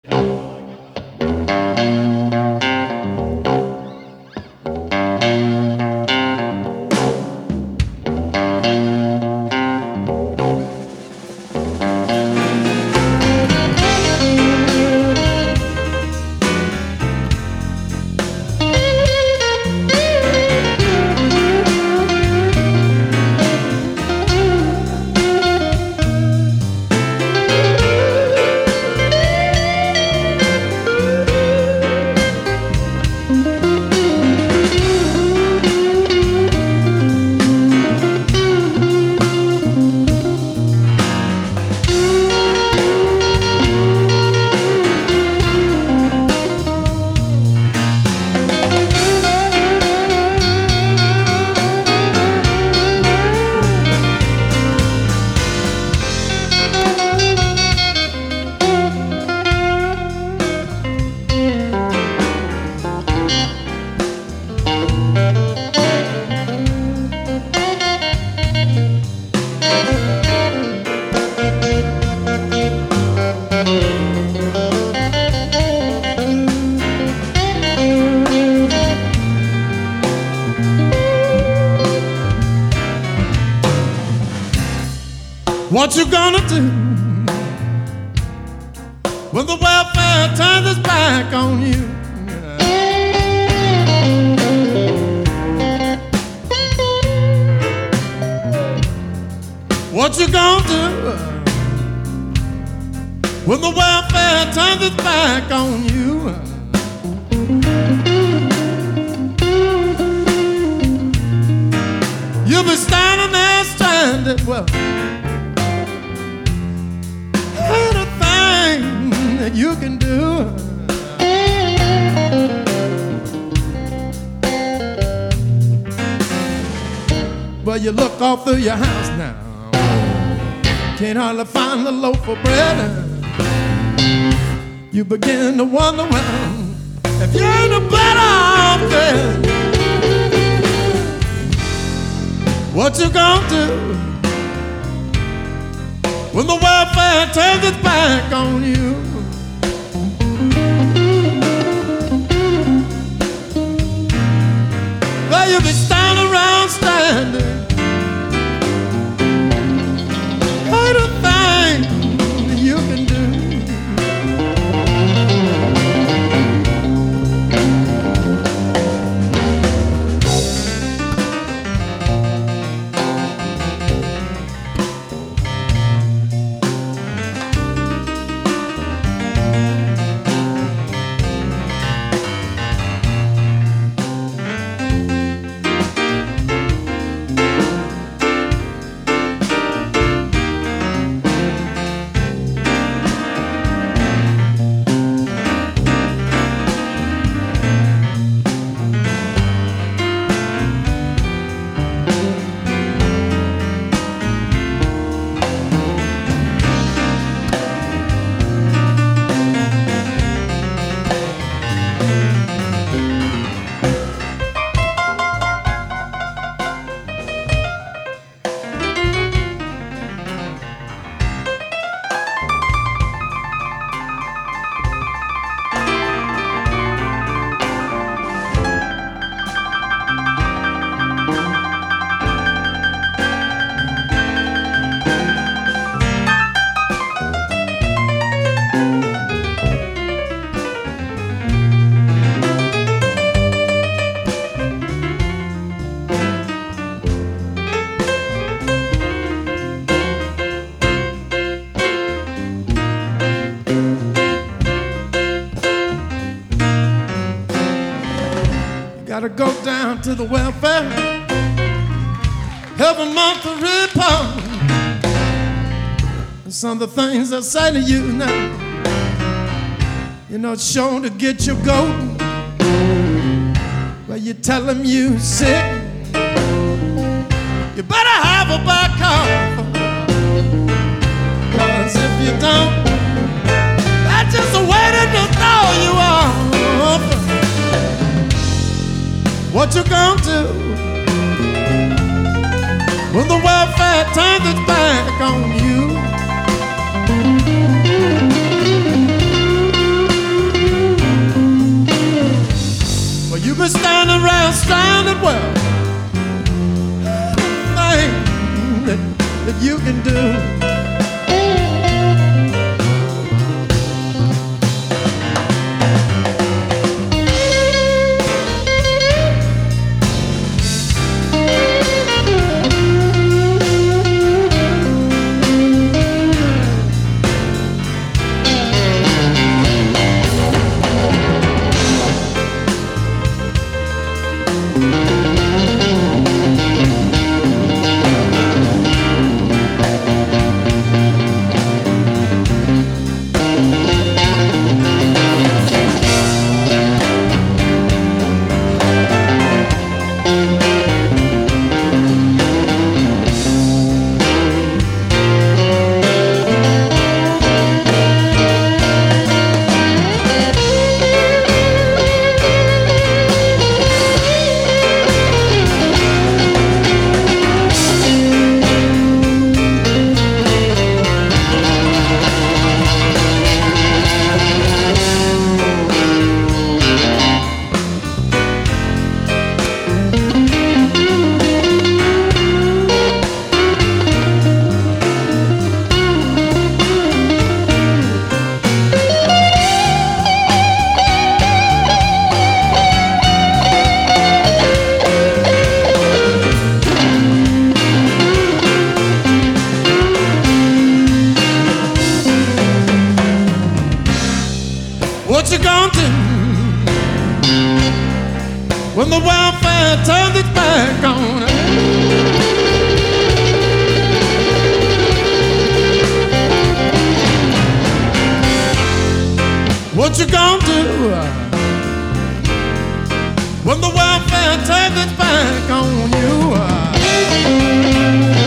What you gonna do when the welfare turns its back on you? What you gonna do when the welfare turns its back on you? You'll be standing there stranded. Well, anything that you can do. Well, you look all through your house now, can't hardly find a loaf of bread. You begin to wonder, well, if you ain't a better off dead. What you gonna do when the welfare turns its back on you? Well, you'll be standing around standing. Ain't a thing you can do. Gotta go down to the welfare every month to report. And some of the things I say to you now, you're not sure to get your goat. Well, you tell them you sick, you better have a back off. 'Cause if you don't, that's just a way to throw you off. What you gonna do when the welfare turns its back on you? What you gonna do when the welfare turns its back on us? What you gonna do when the welfare turns its back on you?